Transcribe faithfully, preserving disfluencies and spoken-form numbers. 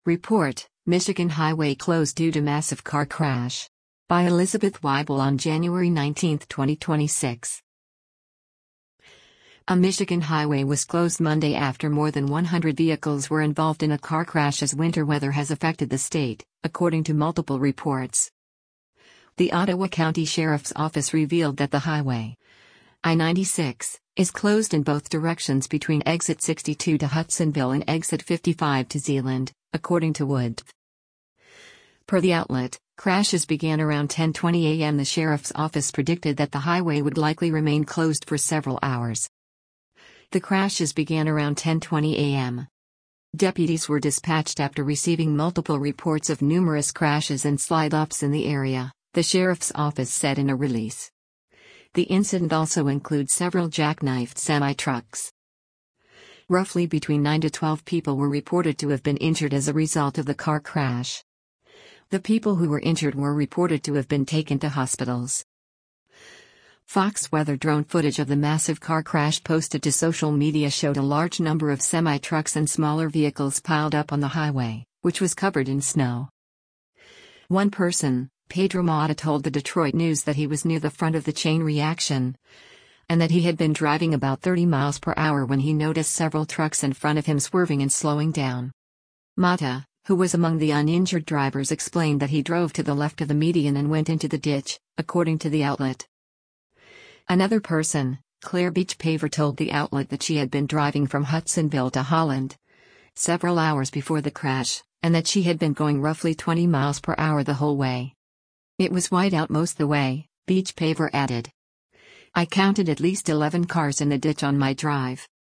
Report: Michigan highway closed due to massive car crash. By Elizabeth Weibel on January nineteenth, twenty twenty-six. A Michigan highway was closed Monday after more than one hundred vehicles were involved in a car crash as winter weather has affected the state, according to multiple reports. The Ottawa County Sheriff's Office revealed that the highway, I ninety-six, is closed in both directions between exit sixty-two to Hudsonville and exit fifty-five to Zeeland, according to Wood. Per the outlet, crashes began around ten twenty a m The sheriff's office predicted that the highway would likely remain closed for several hours. The crashes began around ten twenty a m Deputies were dispatched after receiving multiple reports of numerous crashes and slide-ups in the area, the sheriff's office said in a release. The incident also includes several jackknifed semi-trucks. Roughly between nine to twelve people were reported to have been injured as a result of the car crash. The people who were injured were reported to have been taken to hospitals. Fox weather drone footage of the massive car crash posted to social media showed a large number of semi-trucks and smaller vehicles piled up on the highway, which was covered in snow. One person, Pedro Mata, told the Detroit News that he was near the front of the chain reaction, and that he had been driving about thirty miles per hour when he noticed several trucks in front of him swerving and slowing down. Mata, who was among the uninjured drivers, explained that he drove to the left of the median and went into the ditch, according to the outlet. Another person, Claire Beachpaver, told the outlet that she had been driving from Hudsonville to Holland several hours before the crash, and that she had been going roughly twenty miles per hour the whole way. It was white out most the way, Beachpaver added. I counted at least eleven cars in the ditch on my drive.